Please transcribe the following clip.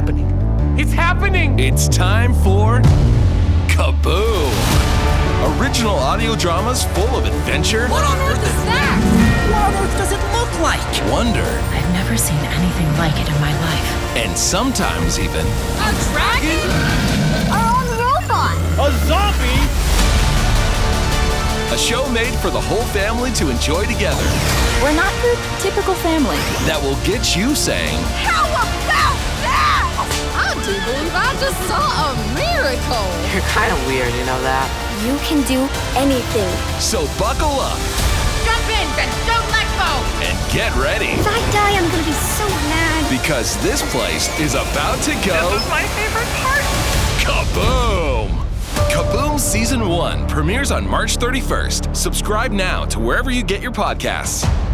happening. It's happening! It's time for Kaboom! Original audio dramas full of adventure. What on earth is that? What on earth does it look like? Wonder. I've never seen anything like it in my life. And sometimes even A dragon? Our own robot? A zombie? a show made for the whole family to enjoy together. We're not the typical family. That will get you saying, How about that? I do believe I just saw a miracle. You're kind of weird, you know that? You can do anything. so buckle up Jump in and don't let go. and get ready. If I die, I'm gonna be so mad. Because this place is about to go This is my favorite part. Kaboom! Kaboom Season 1 premieres on March 31st. Subscribe now to wherever you get your podcasts.